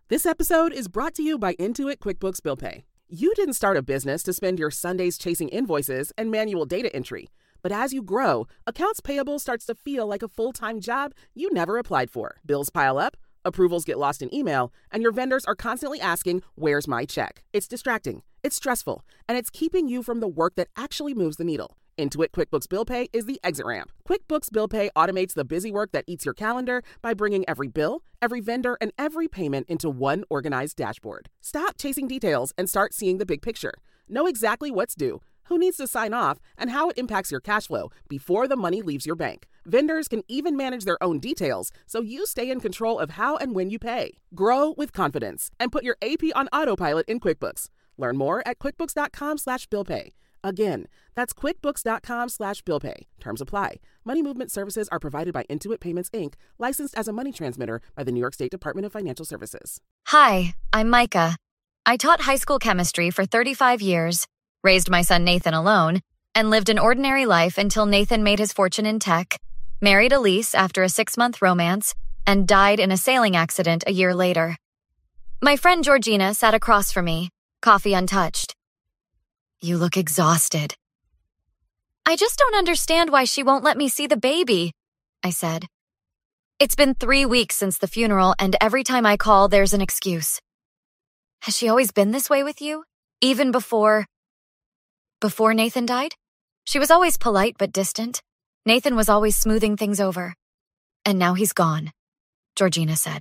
This episode is brought to you by Intuit QuickBooks Bill Pay. You didn't start a business to spend your Sundays chasing invoices and manual data entry. But as you grow, accounts payable starts to feel like a full-time job you never applied for. Bills pile up, approvals get lost in email, and your vendors are constantly asking, "Where's my check?" It's distracting, it's stressful, and it's keeping you from the work that actually moves the needle. Intuit QuickBooks Bill Pay is the exit ramp. QuickBooks Bill Pay automates the busy work that eats your calendar by bringing every bill, every vendor, and every payment into one organized dashboard. Stop chasing details and start seeing the big picture. Know exactly what's due, who needs to sign off, and how it impacts your cash flow before the money leaves your bank. Vendors can even manage their own details, so you stay in control of how and when you pay. Grow with confidence and put your AP on autopilot in QuickBooks. Learn more at quickbooks.com/billpay. Again, that's quickbooks.com/billpay. Terms apply. Money movement services are provided by Intuit Payments, Inc., licensed as a money transmitter by the New York State Department of Financial Services. Hi, I'm Micah. I taught high school chemistry for 35 years, raised my son Nathan alone, and lived an ordinary life until Nathan made his fortune in tech, married Elise after a 6-month romance, and died in a sailing accident a year later. My friend Georgina sat across from me, coffee untouched. You look exhausted. I just don't understand why she won't let me see the baby, I said. It's been 3 weeks since the funeral, and every time I call, there's an excuse. Has she always been this way with you? Even before Nathan died? She was always polite but distant. Nathan was always smoothing things over. And now he's gone, Georgina said.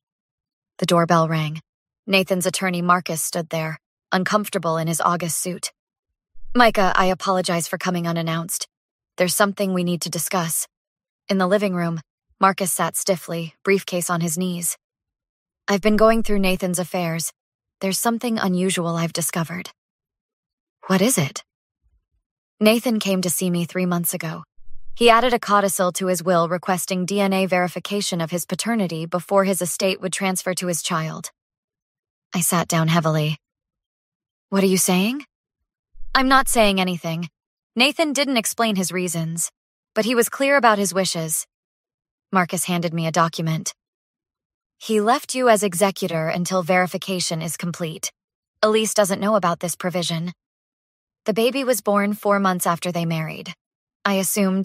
The doorbell rang. Nathan's attorney Marcus stood there, uncomfortable in his August suit. Micah, I apologize for coming unannounced. There's something we need to discuss. In the living room, Marcus sat stiffly, briefcase on his knees. I've been going through Nathan's affairs. There's something unusual I've discovered. What is it? Nathan came to see me 3 months ago. He added a codicil to his will requesting DNA verification of his paternity before his estate would transfer to his child. I sat down heavily. What are you saying? I'm not saying anything. Nathan didn't explain his reasons, but he was clear about his wishes. Marcus handed me a document. He left you as executor until verification is complete. Elise doesn't know about this provision. The baby was born 4 months after they married. I assumed.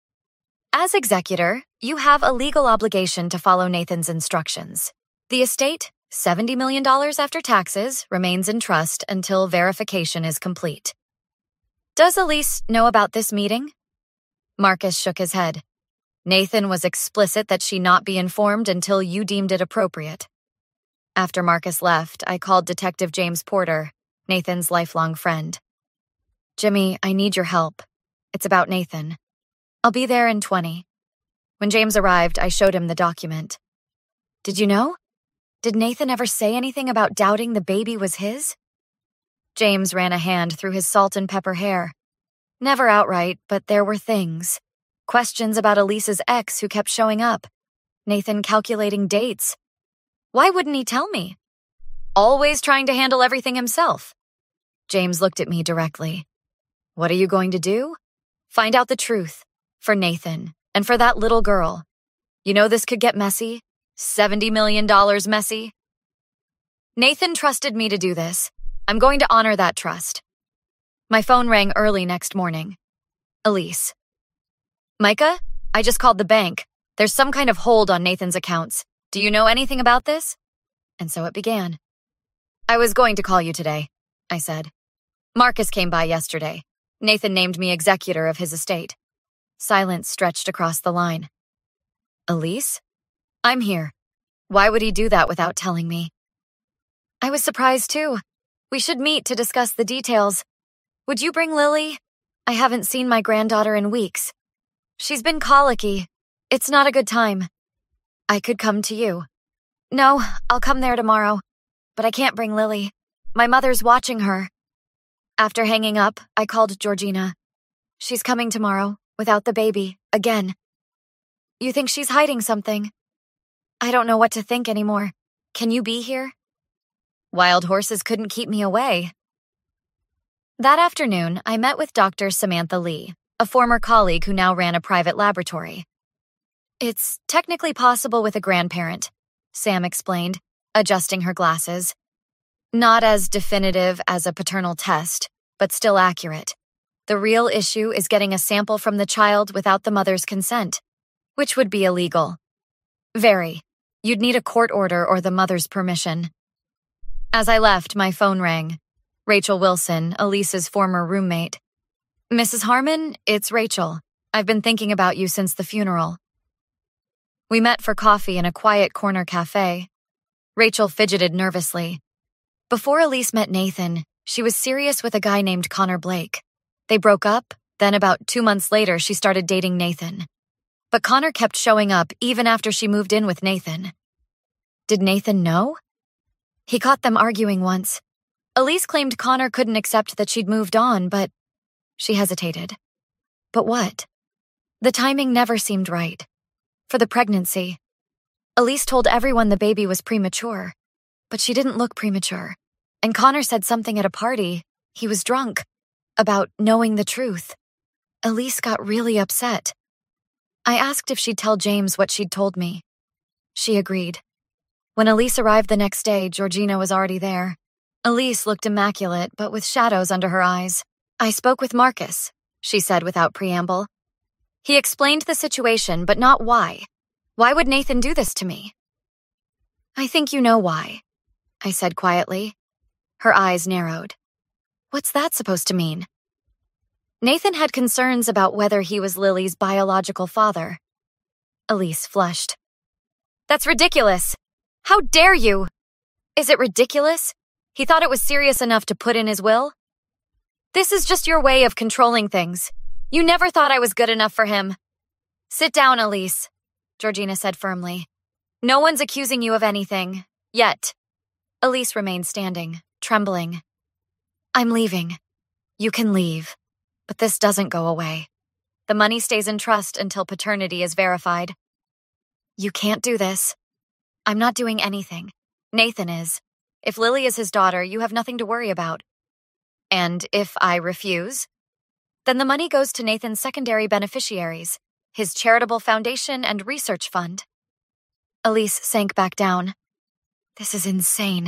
As executor, you have a legal obligation to follow Nathan's instructions. The estate, $70 million after taxes, remains in trust until verification is complete. Does Elise know about this meeting? Marcus shook his head. Nathan was explicit that she not be informed until you deemed it appropriate. After Marcus left, I called Detective James Porter, Nathan's lifelong friend. Jimmy, I need your help. It's about Nathan. I'll be there in 20. When James arrived, I showed him the document. Did you know? Did Nathan ever say anything about doubting the baby was his? James ran a hand through his salt and pepper hair. Never outright, but there were things. Questions about Elise's ex who kept showing up. Nathan calculating dates. Why wouldn't he tell me? Always trying to handle everything himself. James looked at me directly. What are you going to do? Find out the truth. For Nathan, and for that little girl. You know this could get messy. $70 million messy. Nathan trusted me to do this. I'm going to honor that trust. My phone rang early next morning. Elise. Micah, I just called the bank. There's some kind of hold on Nathan's accounts. Do you know anything about this? And so it began. I was going to call you today, I said. Marcus came by yesterday. Nathan named me executor of his estate. Silence stretched across the line. Elise? I'm here. Why would he do that without telling me? I was surprised too. We should meet to discuss the details. Would you bring Lily? I haven't seen my granddaughter in weeks. She's been colicky. It's not a good time. I could come to you. No, I'll come there tomorrow. But I can't bring Lily. My mother's watching her. After hanging up, I called Georgina. She's coming tomorrow, without the baby, again. You think she's hiding something? I don't know what to think anymore. Can you be here? Wild horses couldn't keep me away. That afternoon, I met with Dr. Samantha Lee, a former colleague who now ran a private laboratory. It's technically possible with a grandparent, Sam explained. adjusting her glasses. Not as definitive as a paternal test, but still accurate. The real issue is getting a sample from the child without the mother's consent, which would be illegal. Very. You'd need a court order or the mother's permission. As I left, my phone rang. Rachel Wilson, Elise's former roommate. Mrs. Harmon, it's Rachel. I've been thinking about you since the funeral. We met for coffee in a quiet corner cafe. Rachel fidgeted nervously. Before Elise met Nathan, she was serious with a guy named Connor Blake. They broke up, then about 2 months later she started dating Nathan. But Connor kept showing up even after she moved in with Nathan. Did Nathan know? He caught them arguing once. Elise claimed Connor couldn't accept that she'd moved on, but she hesitated. But what? The timing never seemed right. For the pregnancy. Elise told everyone the baby was premature, but she didn't look premature. And Connor said something at a party, he was drunk, about knowing the truth. Elise got really upset. I asked if she'd tell James what she'd told me. She agreed. When Elise arrived the next day, Georgina was already there. Elise looked immaculate, but with shadows under her eyes. I spoke with Marcus, she said without preamble. He explained the situation, but not why. Why would Nathan do this to me? I think you know why, I said quietly. Her eyes narrowed. What's that supposed to mean? Nathan had concerns about whether he was Lily's biological father. Elise flushed. That's ridiculous. How dare you? Is it ridiculous? He thought it was serious enough to put in his will? This is just your way of controlling things. You never thought I was good enough for him. Sit down, Elise, Georgina said firmly. No one's accusing you of anything. Yet. Elise remained standing, trembling. I'm leaving. You can leave. But this doesn't go away. The money stays in trust until paternity is verified. You can't do this. I'm not doing anything. Nathan is. If Lily is his daughter, you have nothing to worry about. And if I refuse, then the money goes to Nathan's secondary beneficiaries, his charitable foundation and research fund. Elise sank back down. This is insane.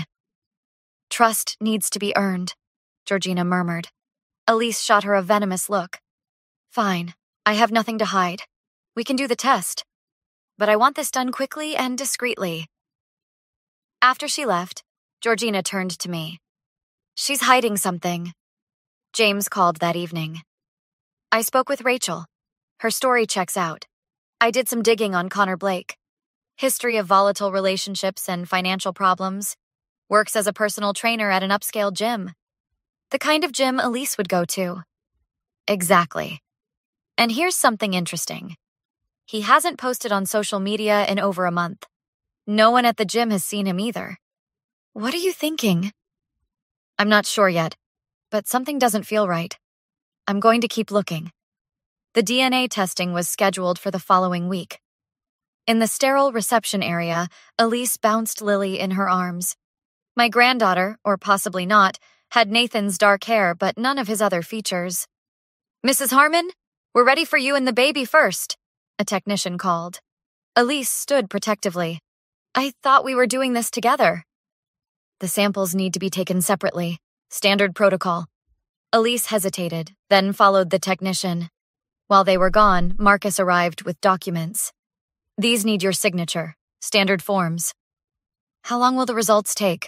Trust needs to be earned, Georgina murmured. Elise shot her a venomous look. Fine, I have nothing to hide. We can do the test. But I want this done quickly and discreetly. After she left, Georgina turned to me. She's hiding something. James called that evening. I spoke with Rachel. Her story checks out. I did some digging on Connor Blake. History of volatile relationships and financial problems. Works as a personal trainer at an upscale gym. The kind of gym Elise would go to. Exactly. And here's something interesting. He hasn't posted on social media in over a month. No one at the gym has seen him either. What are you thinking? I'm not sure yet, but something doesn't feel right. I'm going to keep looking. The DNA testing was scheduled for the following week. In the sterile reception area, Elise bounced Lily in her arms. My granddaughter, or possibly not, had Nathan's dark hair but none of his other features. Mrs. Harmon, we're ready for you and the baby first, a technician called. Elise stood protectively. I thought we were doing this together. The samples need to be taken separately. Standard protocol. Elise hesitated, then followed the technician. While they were gone, Marcus arrived with documents. These need your signature. Standard forms. How long will the results take?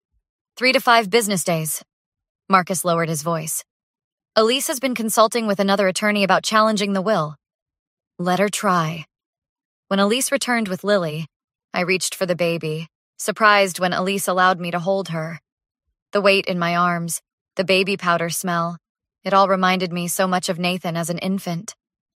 3 to 5 business days. Marcus lowered his voice. Elise has been consulting with another attorney about challenging the will. Let her try. When Elise returned with Lily, I reached for the baby, surprised when Elise allowed me to hold her. The weight in my arms, the baby powder smell, it all reminded me so much of Nathan as an infant.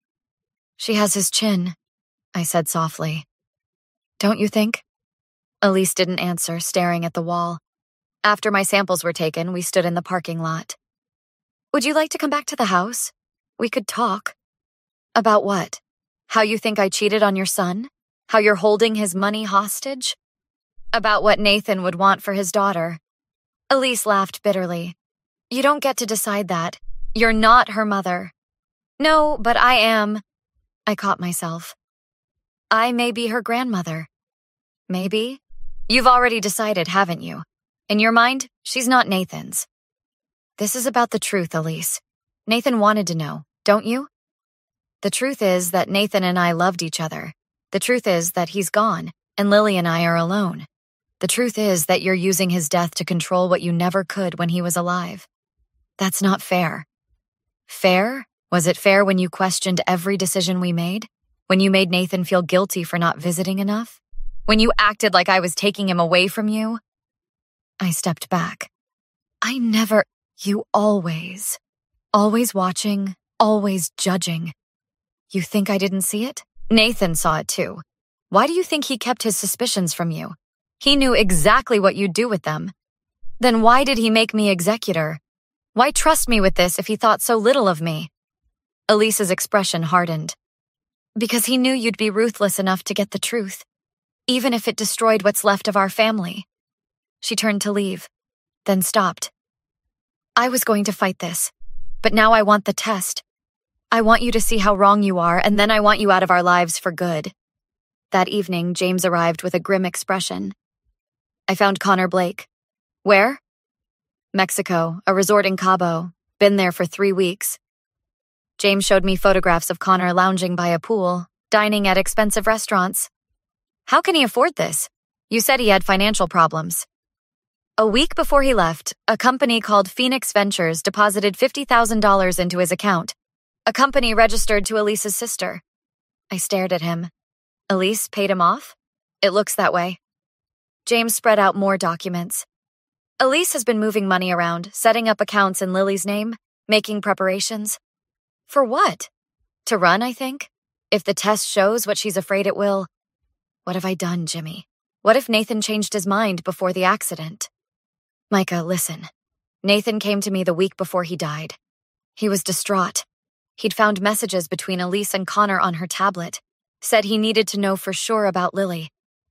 She has his chin, I said softly. Don't you think? Elise didn't answer, staring at the wall. After my samples were taken, we stood in the parking lot. Would you like to come back to the house? We could talk. About what? How you think I cheated on your son? How you're holding his money hostage? About what Nathan would want for his daughter. Elise laughed bitterly. You don't get to decide that. You're not her mother. No, but I am. I caught myself. I may be her grandmother. Maybe. You've already decided, haven't you? In your mind, she's not Nathan's. This is about the truth, Elise. Nathan wanted to know, don't you? The truth is that Nathan and I loved each other. The truth is that he's gone, and Lily and I are alone. The truth is that you're using his death to control what you never could when he was alive. That's not fair. Fair? Was it fair when you questioned every decision we made? When you made Nathan feel guilty for not visiting enough? When you acted like I was taking him away from you? I stepped back. You always watching, always judging. You think I didn't see it? Nathan saw it too. Why do you think he kept his suspicions from you? He knew exactly what you'd do with them. Then why did he make me executor? Why trust me with this if he thought so little of me? Elise's expression hardened. Because he knew you'd be ruthless enough to get the truth, even if it destroyed what's left of our family. She turned to leave, then stopped. I was going to fight this, but now I want the test. I want you to see how wrong you are, and then I want you out of our lives for good. That evening, James arrived with a grim expression. I found Connor Blake. Where? Mexico, a resort in Cabo. Been there for 3 weeks. James showed me photographs of Connor lounging by a pool, dining at expensive restaurants. How can he afford this? You said he had financial problems. A week before he left, a company called Phoenix Ventures deposited $50,000 into his account, a company registered to Elise's sister. I stared at him. Elise paid him off? It looks that way. James spread out more documents. Elise has been moving money around, setting up accounts in Lily's name, making preparations. For what? To run, I think? If the test shows what she's afraid it will. What have I done, Jimmy? What if Nathan changed his mind before the accident? Micah, listen. Nathan came to me the week before he died. He was distraught. He'd found messages between Elise and Connor on her tablet. Said he needed to know for sure about Lily.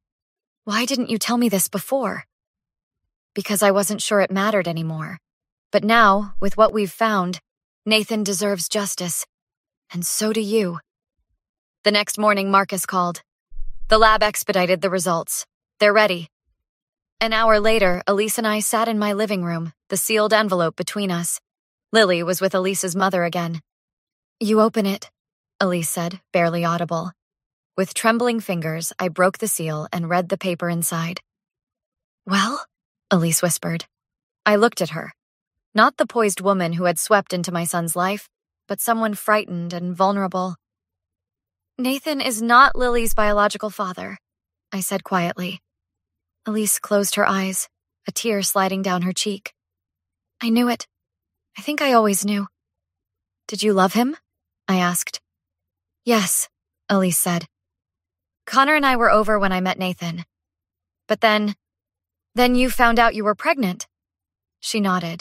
Why didn't you tell me this before? Because I wasn't sure it mattered anymore. But now, with what we've found, Nathan deserves justice. And so do you. The next morning, Marcus called. The lab expedited the results. They're ready. An hour later, Elise and I sat in my living room, the sealed envelope between us. Lily was with Elise's mother again. You open it, Elise said, barely audible. With trembling fingers, I broke the seal and read the paper inside. Well? Elise whispered. I looked at her. Not the poised woman who had swept into my son's life, but someone frightened and vulnerable. Nathan is not Lily's biological father, I said quietly. Elise closed her eyes, a tear sliding down her cheek. I knew it. I think I always knew. Did you love him? I asked. Yes, Elise said. Connor and I were over when I met Nathan. But then you found out you were pregnant. She nodded.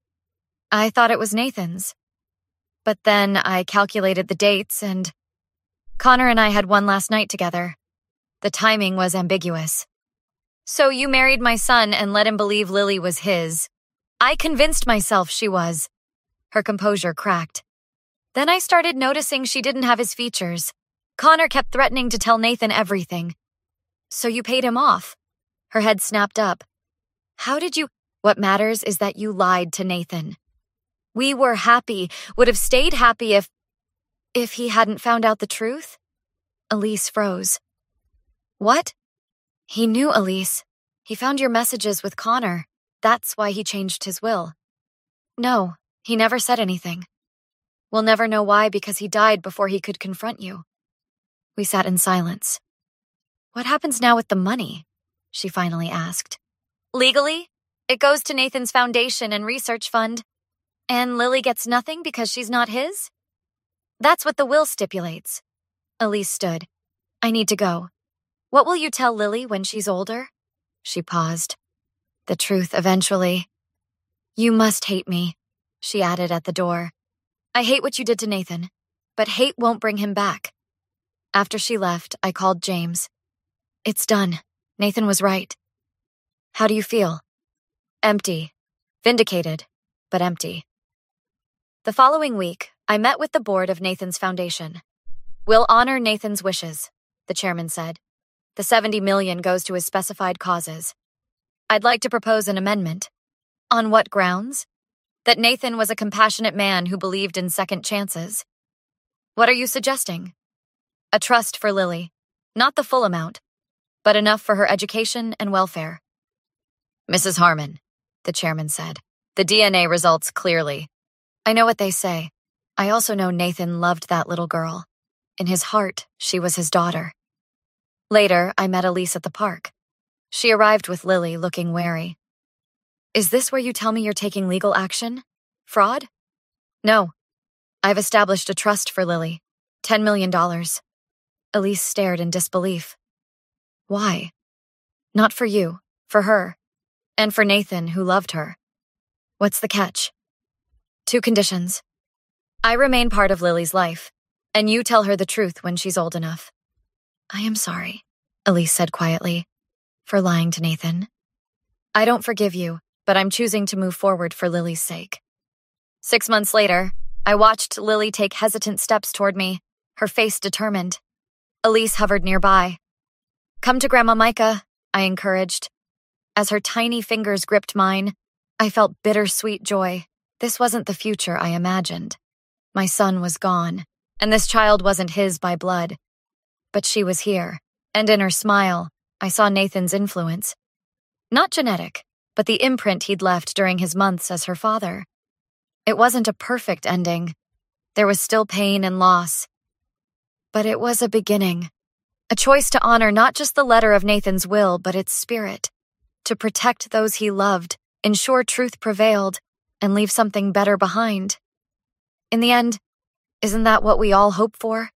I thought it was Nathan's. But then I calculated the dates and Connor and I had one last night together. The timing was ambiguous. So you married my son and let him believe Lily was his. I convinced myself she was. Her composure cracked. Then I started noticing she didn't have his features. Connor kept threatening to tell Nathan everything. So you paid him off. Her head snapped up. How did you? What matters is that you lied to Nathan. We were happy, would have stayed happy if he hadn't found out the truth? Elise froze. What? He knew, Elise. He found your messages with Connor. That's why he changed his will. No, he never said anything. We'll never know why because he died before he could confront you. We sat in silence. What happens now with the money? She finally asked. Legally, it goes to Nathan's foundation and research fund. And Lily gets nothing because she's not his? That's what the will stipulates. Elise stood. I need to go. What will you tell Lily when she's older? She paused. The truth eventually. You must hate me, she added at the door. I hate what you did to Nathan, but hate won't bring him back. After she left, I called James. It's done. Nathan was right. How do you feel? Empty. Vindicated, but empty. The following week, I met with the board of Nathan's foundation. We'll honor Nathan's wishes, the chairman said. The $70 million goes to his specified causes. I'd like to propose an amendment. On what grounds? That Nathan was a compassionate man who believed in second chances. What are you suggesting? A trust for Lily. Not the full amount, but enough for her education and welfare. Mrs. Harmon, the chairman said, the DNA results clearly. I know what they say. I also know Nathan loved that little girl. In his heart, she was his daughter. Later, I met Elise at the park. She arrived with Lily, looking wary. Is this where you tell me you're taking legal action? Fraud? No. I've established a trust for Lily. $10 million. Elise stared in disbelief. Why? Not for you, for her. And for Nathan, who loved her. What's the catch? 2 conditions. I remain part of Lily's life, and you tell her the truth when she's old enough. I am sorry, Elise said quietly, for lying to Nathan. I don't forgive you, but I'm choosing to move forward for Lily's sake. 6 months later, I watched Lily take hesitant steps toward me, her face determined. Elise hovered nearby. Come to Grandma Micah, I encouraged. As her tiny fingers gripped mine, I felt bittersweet joy. This wasn't the future I imagined. My son was gone, and this child wasn't his by blood. But she was here, and in her smile, I saw Nathan's influence. Not genetic, but the imprint he'd left during his months as her father. It wasn't a perfect ending. There was still pain and loss. But it was a beginning. A choice to honor not just the letter of Nathan's will, but its spirit. To protect those he loved, ensure truth prevailed, and leave something better behind. In the end, isn't that what we all hope for?